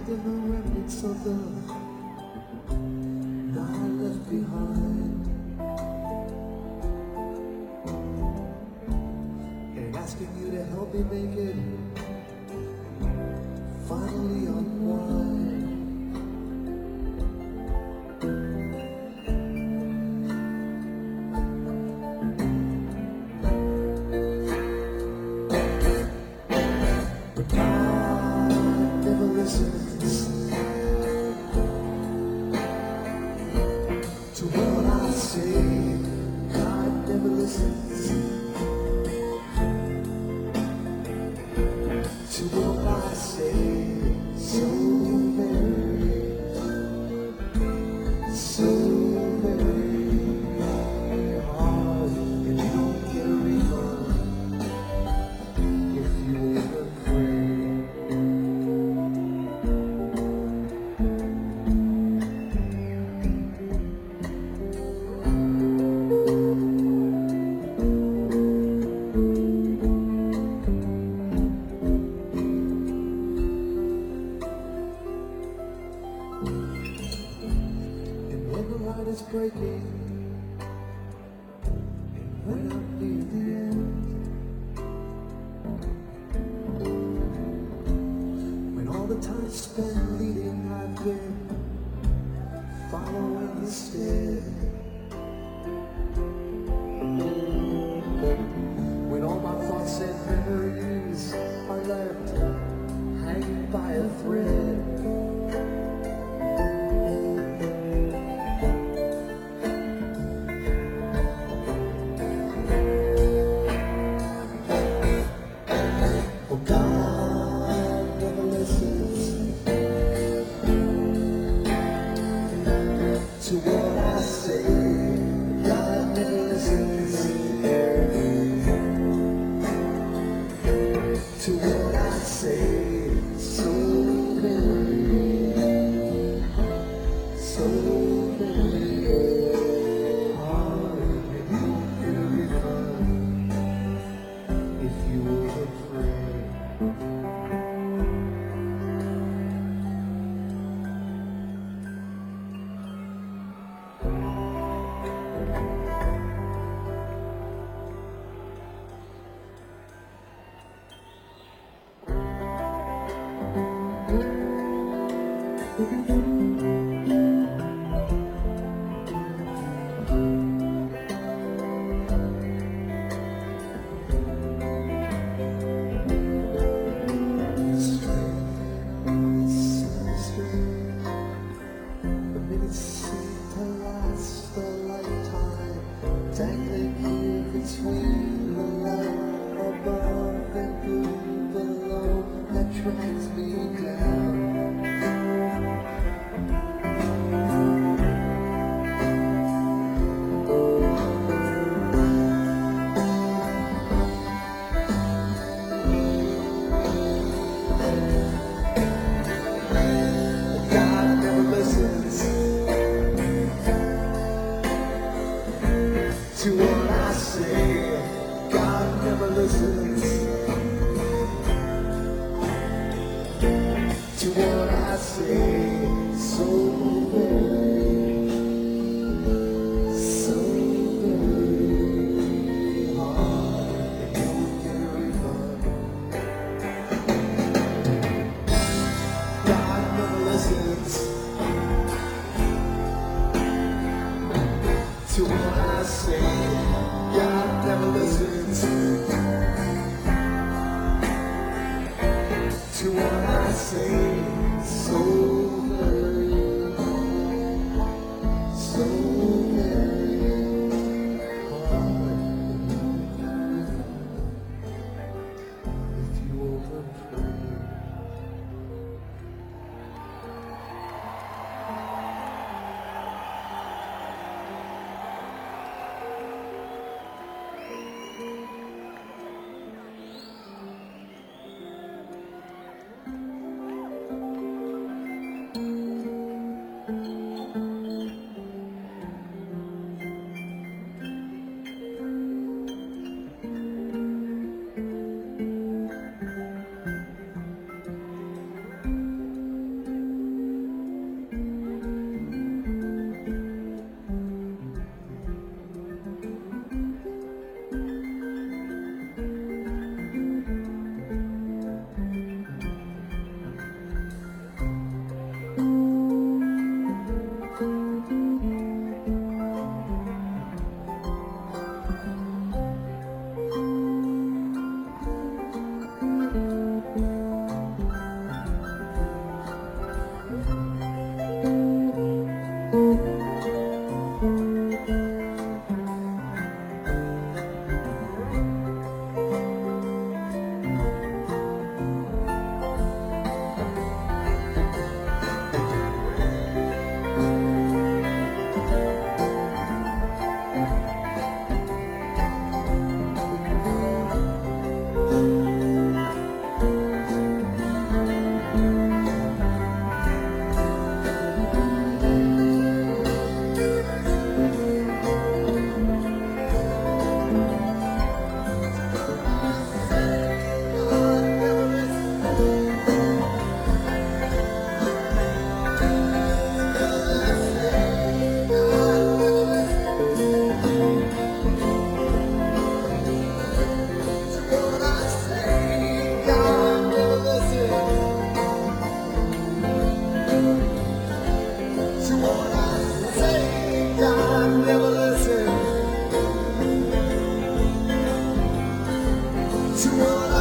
collecting the remnants of the night left behind, and asking you to help me make it finally unwind. To what I say, God never listens. To what I say, so very hard. And you don't get a refund if you overpray. And when the light is breaking, and when I'm near the end, when all the time spent leading I've been following instead, when all my thoughts and memories are left hanging by a thread. Oh, God never listens to what I say. God never listens to what I say. So very hard. And you don't get a refund if you overpray. The minutes seem to last a lifetime, dangling here between the light above and blue below that drags me down. God never listens to what I say. God never listens to what I say. So very hard. And you don't get a refund. God never listens to what I say. God never listens to what I say. So very hard. If you overpray. your